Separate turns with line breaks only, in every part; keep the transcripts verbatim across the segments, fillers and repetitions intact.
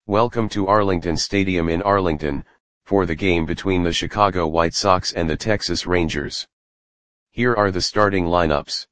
Welcome to Arlington Stadium in Arlington, for the game between the Chicago White Sox and the Texas Rangers. Here are the starting lineups.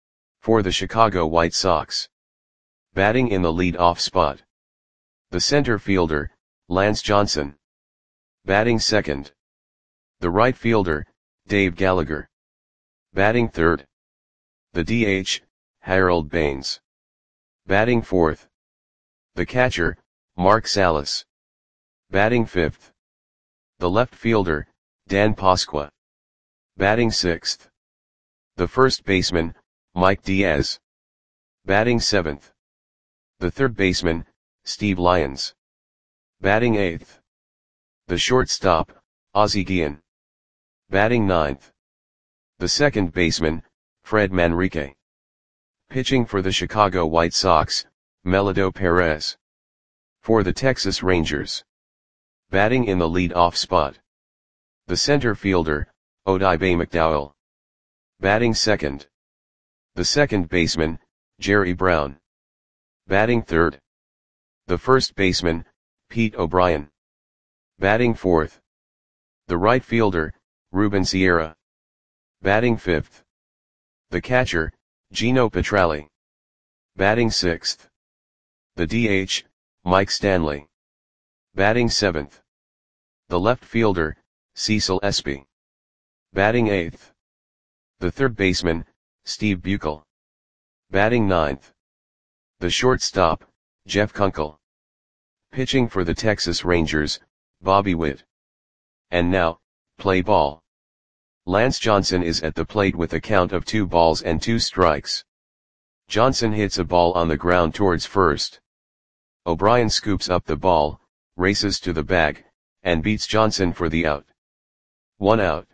For the Chicago White Sox. Batting in the lead-off spot. The center fielder, Lance Johnson. Batting second. The right fielder, Dave Gallagher. Batting third. The D H, Harold Baines. Batting fourth. The catcher, Mark Salas. Batting fifth. The left fielder, Dan Pasqua. Batting sixth. The first baseman, Mike Diaz. Batting seventh. The third baseman, Steve Lyons. Batting eighth. The shortstop, Ozzie Guillen. Batting ninth. The second baseman, Fred Manrique. Pitching for the Chicago White Sox, Melito Perez. For the Texas Rangers. Batting in the lead-off spot. The center fielder, Odibe McDowell. Batting second. The second baseman, Jerry Brown. Batting third. The first baseman, Pete O'Brien. Batting fourth. The right fielder, Ruben Sierra. Batting fifth. The catcher, Gino Petralli. Batting sixth. The D H, Mike Stanley. Batting seventh. The left fielder, Cecil Espy. Batting eighth. The third baseman, Steve Buechel. Batting ninth. The shortstop, Jeff Kunkel. Pitching for the Texas Rangers, Bobby Witt. And now, play ball. Lance Johnson is at the plate with a count of two balls and two strikes. Johnson hits a ball on the ground towards first. O'Brien scoops up the ball, races to the bag, and beats Johnson for the out. One out.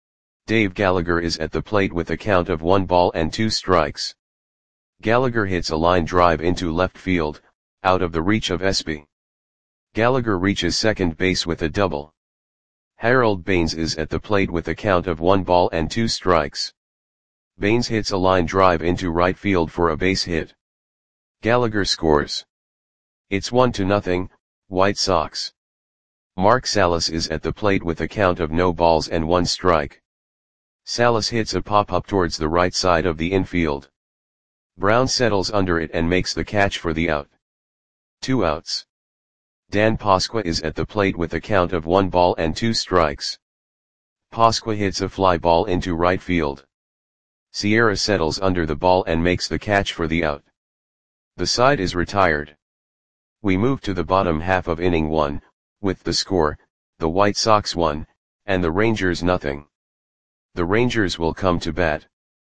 Dave Gallagher is at the plate with a count of one ball and two strikes. Gallagher hits a line drive into left field, out of the reach of Espy. Gallagher reaches second base with a double. Harold Baines is at the plate with a count of one ball and two strikes. Baines hits a line drive into right field for a base hit. Gallagher scores. It's one to nothing, White Sox. Mark Salas is at the plate with a count of no balls and one strike. Salas hits a pop-up towards the right side of the infield. Brown settles under it and makes the catch for the out. Two outs. Dan Pasqua is at the plate with a count of one ball and two strikes. Pasqua hits a fly ball into right field. Sierra settles under the ball and makes the catch for the out. The side is retired. We move to the bottom half of inning one, with the score, the White Sox one, and the Rangers nothing. The Rangers will come to bat.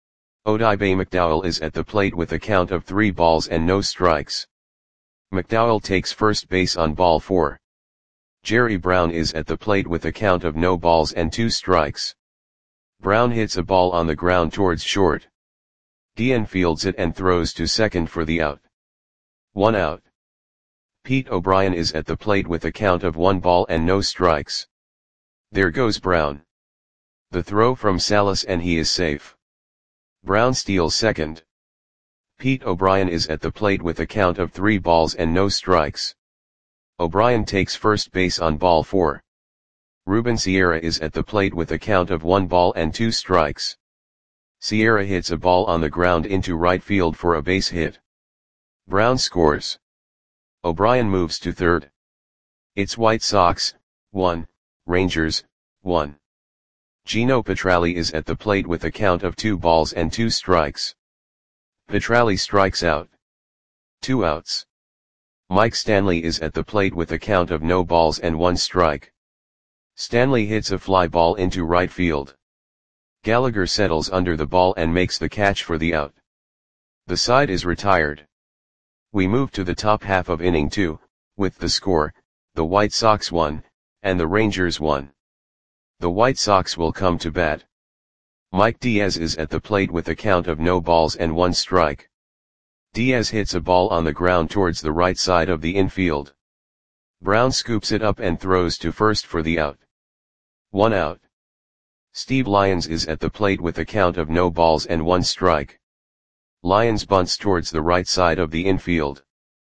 Odibe McDowell is at the plate with a count of three balls and no strikes. McDowell takes first base on ball four. Jerry Brown is at the plate with a count of no balls and two strikes. Brown hits a ball on the ground towards short. Guillen fields it and throws to second for the out. One out. Pete O'Brien is at the plate with a count of one ball and no strikes. There goes Brown. The throw from Salas and he is safe. Brown steals second. Pete O'Brien is at the plate with a count of three balls and no strikes. O'Brien takes first base on ball four. Ruben Sierra is at the plate with a count of one ball and two strikes. Sierra hits a ball on the ground into right field for a base hit. Brown scores. O'Brien moves to third. It's White Sox, one, Rangers, one. Gino Petralli is at the plate with a count of two balls and two strikes. Petralli strikes out. Two outs. Mike Stanley is at the plate with a count of no balls and one strike. Stanley hits a fly ball into right field. Gallagher settles under the ball and makes the catch for the out. The side is retired. We move to the top half of inning two, with the score, the White Sox one, and the Rangers one. The White Sox will come to bat. Mike Diaz is at the plate with a count of no balls and one strike. Diaz hits a ball on the ground towards the right side of the infield. Brown scoops it up and throws to first for the out. One out. Steve Lyons is at the plate with a count of no balls and one strike. Lyons bunts towards the right side of the infield.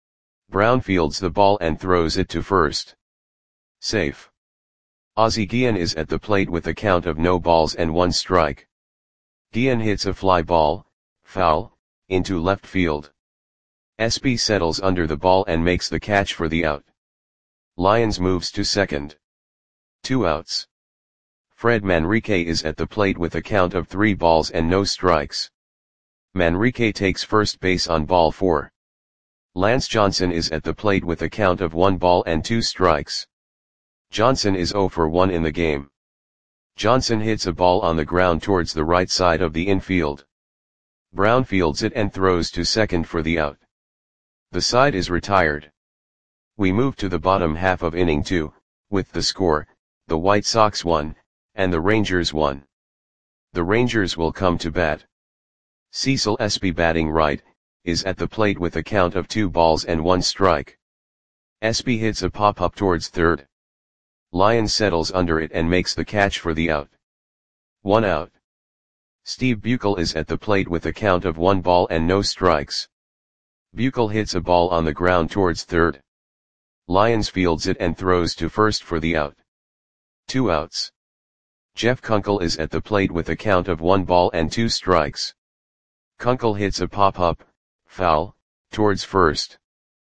Brown fields the ball and throws it to first. Safe. Ozzie Guillen is at the plate with a count of no balls and one strike. Guillen hits a fly ball, foul, into left field. S B settles under the ball and makes the catch for the out. Lyons moves to second. Two outs. Fred Manrique is at the plate with a count of three balls and no strikes. Manrique takes first base on ball four. Lance Johnson is at the plate with a count of one ball and two strikes. Johnson is zero for one in the game. Johnson hits a ball on the ground towards the right side of the infield. Brown fields it and throws to second for the out. The side is retired. We move to the bottom half of inning two, with the score, the White Sox won, and the Rangers won. The Rangers will come to bat. Cecil Espy, batting right, is at the plate with a count of two balls and one strike. Espy hits a pop-up towards third. Lyons settles under it and makes the catch for the out. One out. Steve Buechel is at the plate with a count of one ball and no strikes. Buechel hits a ball on the ground towards third. Lyons fields it and throws to first for the out. Two outs. Jeff Kunkel is at the plate with a count of one ball and two strikes. Kunkel hits a pop-up, foul, towards first.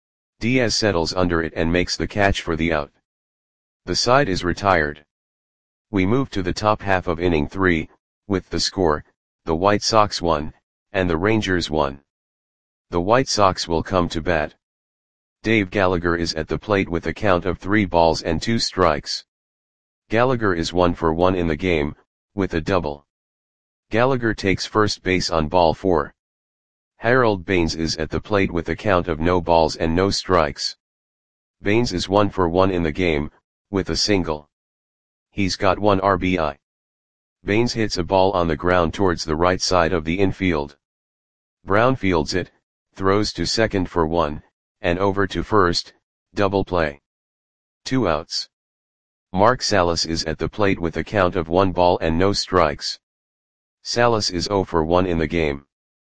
Diaz settles under it and makes the catch for the out. The side is retired. We move to the top half of inning three, with the score, the White Sox won, and the Rangers won. The White Sox will come to bat. Dave Gallagher is at the plate with a count of three balls and two strikes. Gallagher is one for one in the game, with a double. Gallagher takes first base on ball four. Harold Baines is at the plate with a count of no balls and no strikes. Baines is one for one in the game, with a single. He's got one R B I. Baines hits a ball on the ground towards the right side of the infield. Brown fields it, throws to second for one, and over to first, double play. Two outs. Mark Salas is at the plate with a count of one ball and no strikes. Salas is zero for one in the game.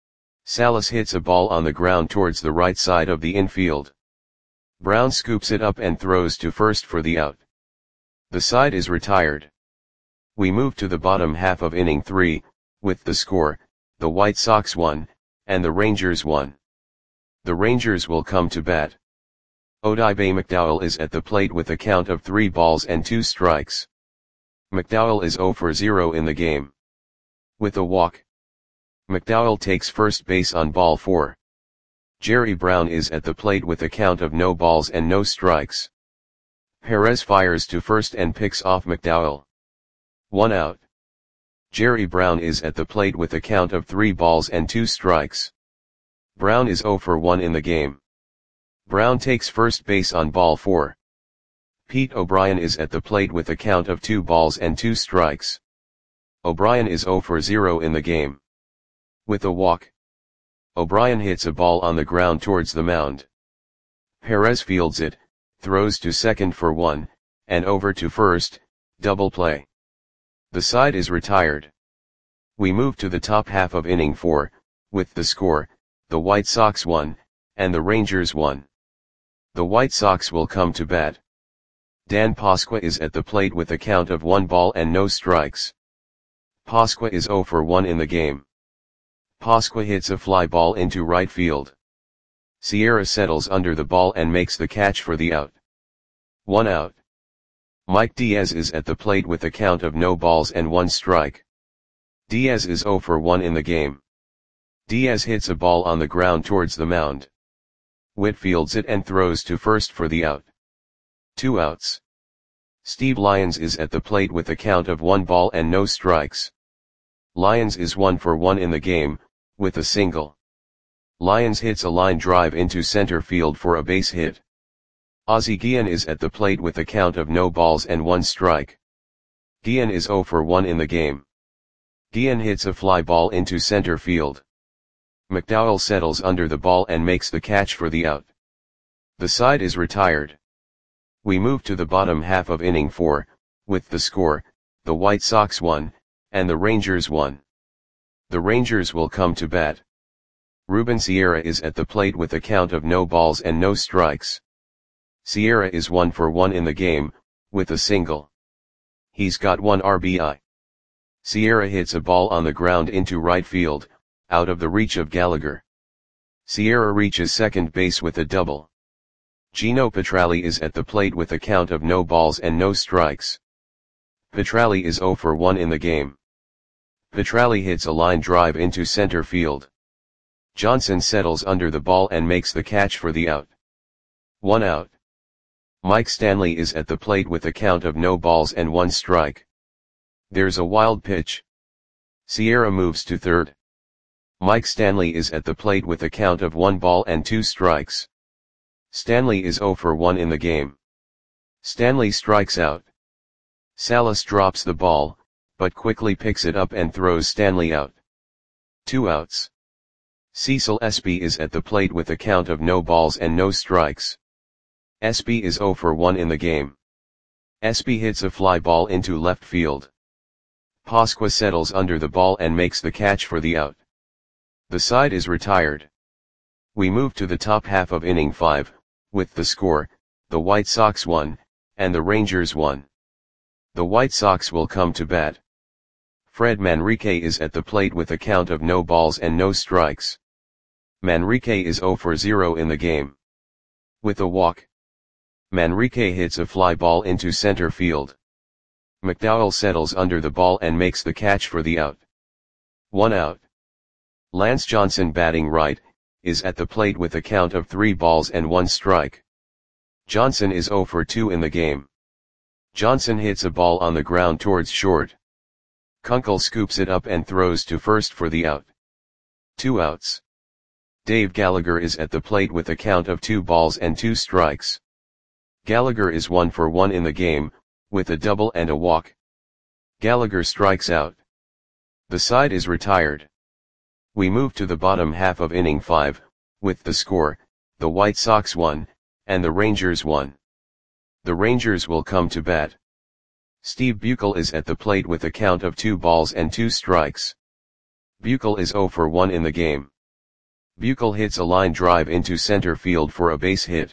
Salas hits a ball on the ground towards the right side of the infield. Brown scoops it up and throws to first for the out. The side is retired. We move to the bottom half of inning three, with the score, the White Sox won, and the Rangers won. The Rangers will come to bat. Odibe McDowell is at the plate with a count of three balls and two strikes. McDowell is zero for zero in the game. With a walk. McDowell takes first base on ball four. Jerry Brown is at the plate with a count of no balls and no strikes. Perez fires to first and picks off McDowell. One out. Jerry Brown is at the plate with a count of three balls and two strikes. Brown is zero for one in the game. Brown takes first base on ball four. Pete O'Brien is at the plate with a count of two balls and two strikes. O'Brien is zero for zero in the game. With a walk. O'Brien hits a ball on the ground towards the mound. Perez fields it, throws to second for one, and over to first, double play. The side is retired. We move to the top half of inning four, with the score, the White Sox won, and the Rangers won. The White Sox will come to bat. Dan Pasqua is at the plate with a count of one ball and no strikes. Pasqua is zero for one in the game. Pasqua hits a fly ball into right field. Sierra settles under the ball and makes the catch for the out. One out. Mike Diaz is at the plate with a count of no balls and one strike. Diaz is zero for one in the game. Diaz hits a ball on the ground towards the mound. Witt fields it and throws to first for the out. Two outs. Steve Lyons is at the plate with a count of one ball and no strikes. Lyons is one for one in the game, with a single. Lyons hits a line drive into center field for a base hit. Ozzie Guillen is at the plate with a count of no balls and one strike. Guillen is zero for one in the game. Guillen hits a fly ball into center field. McDowell settles under the ball and makes the catch for the out. The side is retired. We move to the bottom half of inning four, with the score, the White Sox won, and the Rangers won. The Rangers will come to bat. Ruben Sierra is at the plate with a count of no balls and no strikes. Sierra is one for one in the game, with a single. He's got one R B I. Sierra hits a ball on the ground into right field, out of the reach of Gallagher. Sierra reaches second base with a double. Gino Petralli is at the plate with a count of no balls and no strikes. Petralli is zero for one in the game. Petralli hits a line drive into center field. Johnson settles under the ball and makes the catch for the out. One out. Mike Stanley is at the plate with a count of no balls and one strike. There's a wild pitch. Sierra moves to third. Mike Stanley is at the plate with a count of one ball and two strikes. Stanley is zero for one in the game. Stanley strikes out. Salas drops the ball, but quickly picks it up and throws Stanley out. Two outs. Cecil Espy is at the plate with a count of no balls and no strikes. Espy is zero for one in the game. Espy hits a fly ball into left field. Pasqua settles under the ball and makes the catch for the out. The side is retired. We move to the top half of inning five, with the score, the White Sox won, and the Rangers won. The White Sox will come to bat. Fred Manrique is at the plate with a count of no balls and no strikes. Manrique is zero for zero in the game. With a walk. Manrique hits a fly ball into center field. McDowell settles under the ball and makes the catch for the out. One out. Lance Johnson, batting right, is at the plate with a count of three balls and one strike. Johnson is zero for two in the game. Johnson hits a ball on the ground towards short. Kunkel scoops it up and throws to first for the out. Two outs. Dave Gallagher is at the plate with a count of two balls and two strikes. Gallagher is one for one in the game, with a double and a walk. Gallagher strikes out. The side is retired. We move to the bottom half of inning five, with the score, the White Sox won, and the Rangers won. The Rangers will come to bat. Steve Buechel is at the plate with a count of two balls and two strikes. Buechel is zero for one in the game. Buechel hits a line drive into center field for a base hit.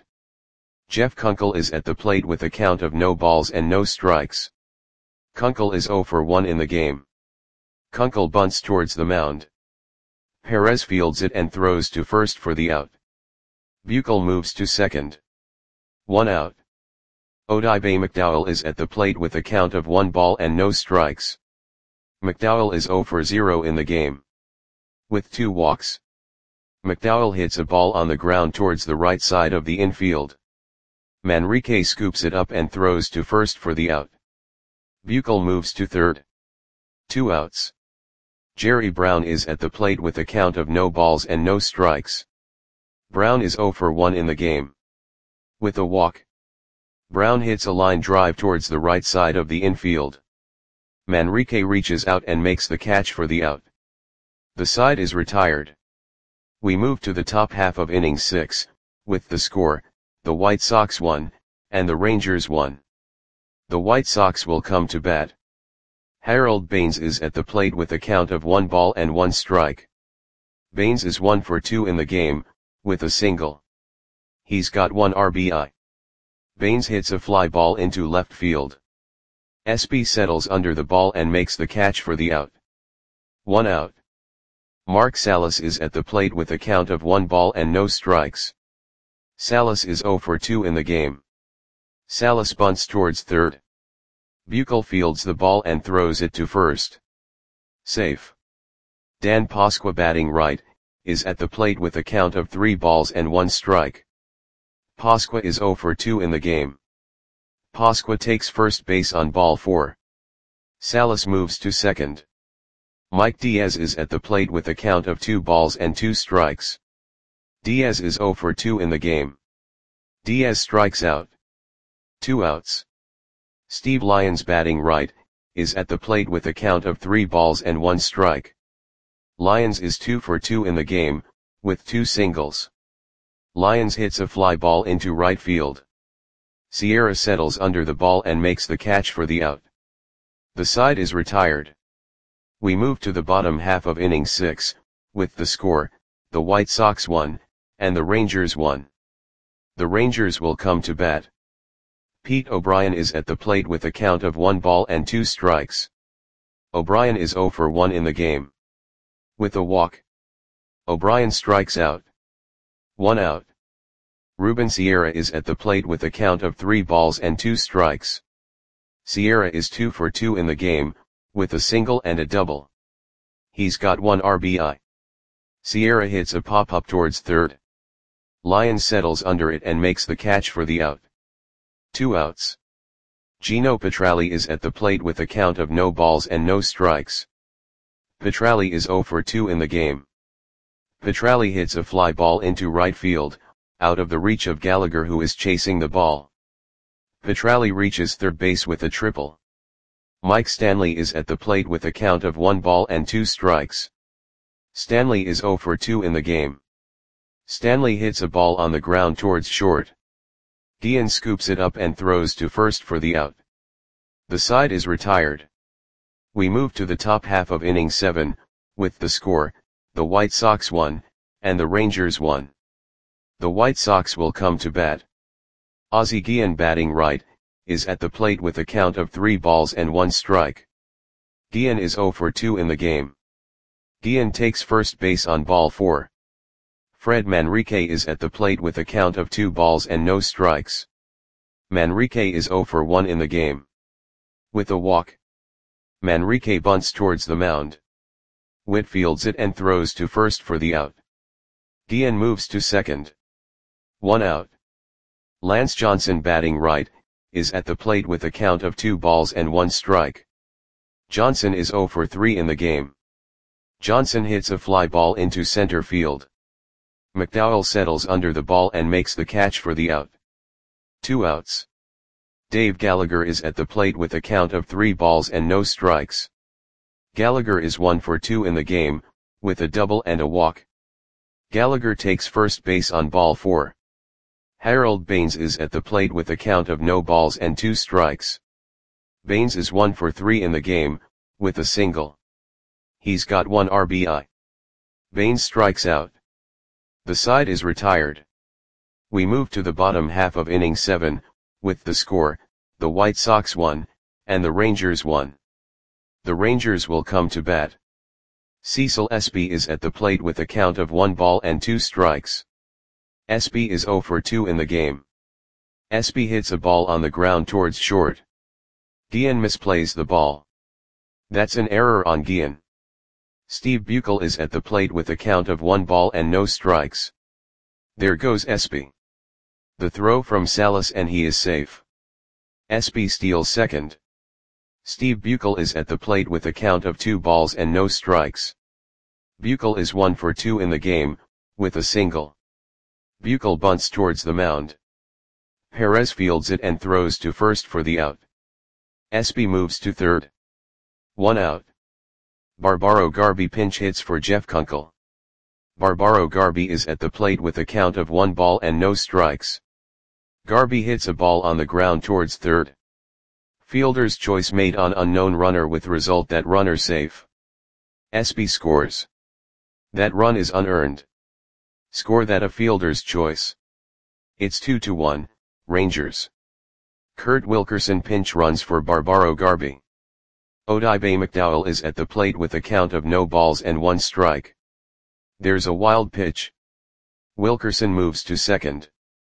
Jeff Kunkel is at the plate with a count of no balls and no strikes. Kunkel is zero for one in the game. Kunkel bunts towards the mound. Perez fields it and throws to first for the out. Buechel moves to second. One out. Odibe McDowell is at the plate with a count of one ball and no strikes. McDowell is zero for zero in the game. With two walks. McDowell hits a ball on the ground towards the right side of the infield. Manrique scoops it up and throws to first for the out. Buechel moves to third. Two outs. Jerry Brown is at the plate with a count of no balls and no strikes. Brown is zero for one in the game. With a walk. Brown hits a line drive towards the right side of the infield. Manrique reaches out and makes the catch for the out. The side is retired. We move to the top half of inning six, with the score, the White Sox won, and the Rangers won. The White Sox will come to bat. Harold Baines is at the plate with a count of one ball and one strike. Baines is one for two in the game, with a single. He's got one R B I. Baines hits a fly ball into left field. Espy settles under the ball and makes the catch for the out. One out. Mark Salas is at the plate with a count of one ball and no strikes. Salas is zero for two in the game. Salas bunts towards third. Buechel fields the ball and throws it to first. Safe. Dan Pasqua, batting right, is at the plate with a count of three balls and one strike. Pasqua is zero for two in the game. Pasqua takes first base on ball four. Salas moves to second. Mike Diaz is at the plate with a count of two balls and two strikes. Diaz is zero for two in the game. Diaz strikes out. Two outs. Steve Lyons, batting right, is at the plate with a count of three balls and one strike. Lyons is two for two in the game, with two singles. Lyons hits a fly ball into right field. Sierra settles under the ball and makes the catch for the out. The side is retired. We move to the bottom half of inning six, with the score, the White Sox won, and the Rangers won. The Rangers will come to bat. Pete O'Brien is at the plate with a count of one ball and two strikes. O'Brien is oh for one in the game. With a walk, O'Brien strikes out. One out. Ruben Sierra is at the plate with a count of three balls and two strikes. Sierra is two for two in the game, with a single and a double. He's got one R B I. Sierra hits a pop-up towards third. Lyons settles under it and makes the catch for the out. Two outs. Gino Petralli is at the plate with a count of no balls and no strikes. Petralli is oh for two in the game. Petralli hits a fly ball into right field, out of the reach of Gallagher, who is chasing the ball. Petralli reaches third base with a triple. Mike Stanley is at the plate with a count of one ball and two strikes. Stanley is oh for two in the game. Stanley hits a ball on the ground towards short. Guillen scoops it up and throws to first for the out. The side is retired. We move to the top half of inning seven, with the score, the White Sox won, and the Rangers won. The White Sox will come to bat. Ozzie Guillen, batting right, is at the plate with a count of three balls and one strike. Guillen is oh for two in the game. Guillen takes first base on ball four. Fred Manrique is at the plate with a count of two balls and no strikes. Manrique is oh for one in the game. With a walk, Manrique bunts towards the mound. Witt fields it and throws to first for the out. Guillen moves to second. One out. Lance Johnson, batting right, is at the plate with a count of two balls and one strike. Johnson is oh for three in the game. Johnson hits a fly ball into center field. McDowell settles under the ball and makes the catch for the out. Two outs. Dave Gallagher is at the plate with a count of three balls and no strikes. Gallagher is one for two in the game, with a double and a walk. Gallagher takes first base on ball four. Harold Baines is at the plate with a count of no balls and two strikes. Baines is one for three in the game, with a single. He's got one R B I. Baines strikes out. The side is retired. We move to the bottom half of inning seven, with the score, the White Sox won, and the Rangers won. The Rangers will come to bat. Cecil Espy is at the plate with a count of one ball and two strikes. Espy is oh for two in the game. Espy hits a ball on the ground towards short. Guillen misplays the ball. That's an error on Guillen. Steve Buechel is at the plate with a count of one ball and no strikes. There goes Espy. The throw from Salas and he is safe. Espy steals second. Steve Buechel is at the plate with a count of two balls and no strikes. Buechel is one for two in the game, with a single. Buechel bunts towards the mound. Perez fields it and throws to first for the out. Espy moves to third. One out. Barbaro Garby pinch hits for Jeff Kunkel. Barbaro Garby is at the plate with a count of one ball and no strikes. Garby hits a ball on the ground towards third. Fielder's choice made on unknown runner with result that runner safe. Espy scores. That run is unearned. Score that a fielder's choice. It's two to one, Rangers. Kurt Wilkerson pinch runs for Barbaro Garby. Odibe McDowell is at the plate with a count of no balls and one strike. There's a wild pitch. Wilkerson moves to second.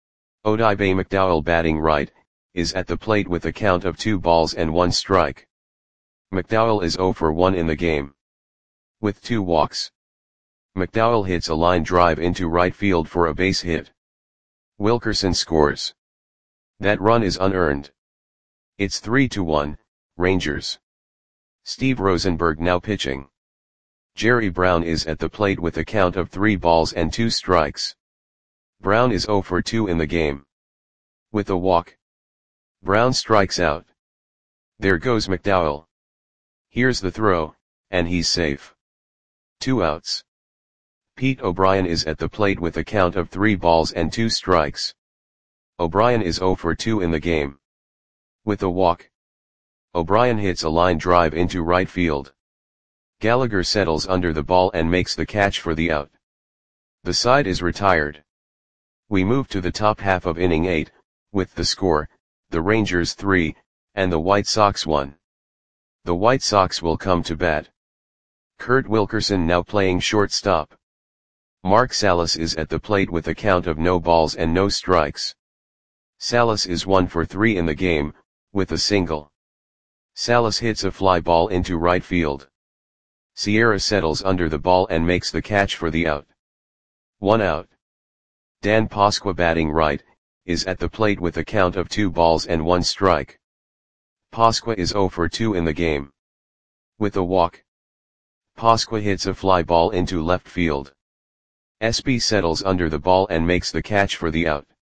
Odibe McDowell, batting right, is at the plate with a count of two balls and one strike. McDowell is oh for one in the game. With two walks, McDowell hits a line drive into right field for a base hit. Wilkerson scores. That run is unearned. It's three to one, Rangers. Steve Rosenberg now pitching. Jerry Brown is at the plate with a count of three balls and two strikes. Brown is oh for two in the game. With a walk, Brown strikes out. There goes McDowell. Here's the throw, and he's safe. Two outs. Pete O'Brien is at the plate with a count of three balls and two strikes. O'Brien is oh for two in the game. With a walk, O'Brien hits a line drive into right field. Gallagher settles under the ball and makes the catch for the out. The side is retired. We move to the top half of inning eight, with the score, the Rangers three, and the White Sox one. The White Sox will come to bat. Kurt Wilkerson now playing shortstop. Mark Salas is at the plate with a count of no balls and no strikes. Salas is one for three in the game, with a single. Salas hits a fly ball into right field. Sierra settles under the ball and makes the catch for the out. One out. Dan Pasqua batting right, is at the plate with a count of two balls and one strike. Pasqua is zero for two in the game. With a walk. Pasqua hits a fly ball into left field. S B settles under the ball and makes the catch for the out.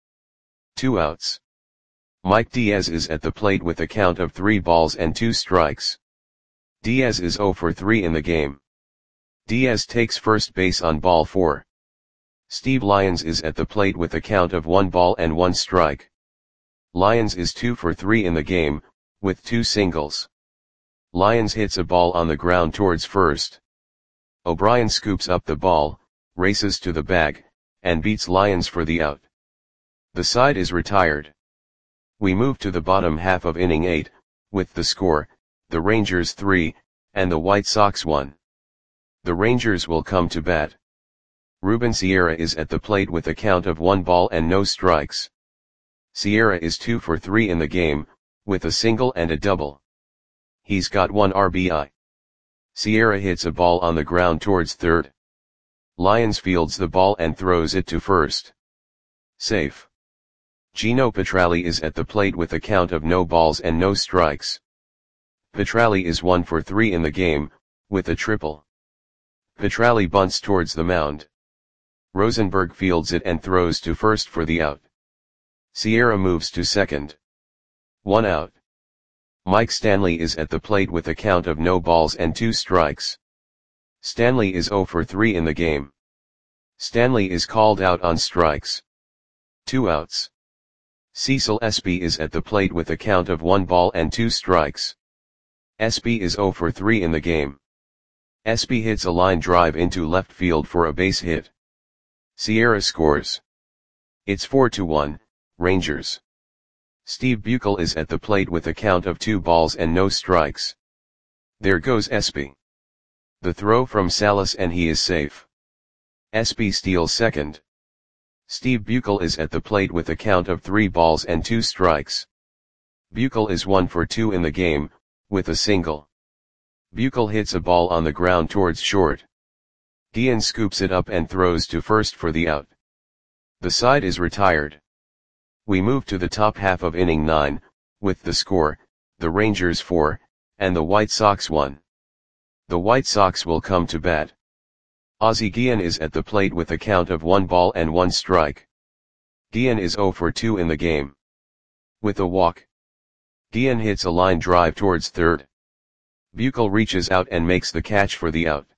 Two outs. Mike Diaz is at the plate with a count of three balls and two strikes. Diaz is zero for three in the game. Diaz takes first base on ball four. Steve Lyons is at the plate with a count of one ball and one strike. Lyons is two for three in the game, with two singles. Lyons hits a ball on the ground towards first. O'Brien scoops up the ball, races to the bag, and beats Lyons for the out. The side is retired. We move to the bottom half of inning eight, with the score, the Rangers three, and the White Sox one. The Rangers will come to bat. Ruben Sierra is at the plate with a count of one ball and no strikes. Sierra is two for three in the game, with a single and a double. He's got one R B I. Sierra hits a ball on the ground towards third. Lyons fields the ball and throws it to first. Safe. Gino Petralli is at the plate with a count of no balls and no strikes. Petralli is one for three in the game, with a triple. Petralli bunts towards the mound. Rosenberg fields it and throws to first for the out. Sierra moves to second. One out. Mike Stanley is at the plate with a count of no balls and two strikes. Stanley is zero for three in the game. Stanley is called out on strikes. Two outs. Cecil Espy is at the plate with a count of one ball and two strikes. Espy is zero for three in the game. Espy hits a line drive into left field for a base hit. Sierra scores. It's four to one, Rangers. Steve Buechel is at the plate with a count of two balls and no strikes. There goes Espy. The throw from Salas and he is safe. Espy steals second. Steve Buechel is at the plate with a count of three balls and two strikes. Buechel is one for two in the game, with a single. Buechel hits a ball on the ground towards short. Guillen scoops it up and throws to first for the out. The side is retired. We move to the top half of inning nine, with the score, the Rangers four, and the White Sox one. The White Sox will come to bat. Ozzie Guillen is at the plate with a count of one ball and one strike. Guillen is zero for two in the game. With a walk. Guillen hits a line drive towards third. Buechel reaches out and makes the catch for the out.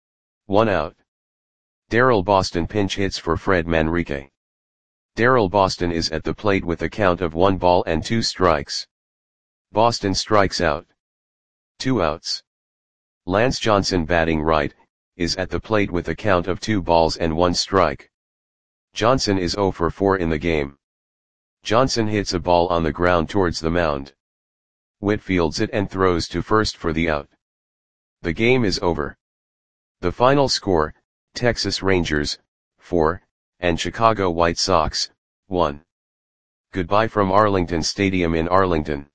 One out. Darryl Boston pinch hits for Fred Manrique. Darryl Boston is at the plate with a count of one ball and two strikes. Boston strikes out. Two outs. Lance Johnson batting right, is at the plate with a count of two balls and one strike. Johnson is zero for four in the game. Johnson hits a ball on the ground towards the mound. Witt fields it and throws to first for the out. The game is over. The final score, Texas Rangers, four, and Chicago White Sox, one. Goodbye from Arlington Stadium in Arlington.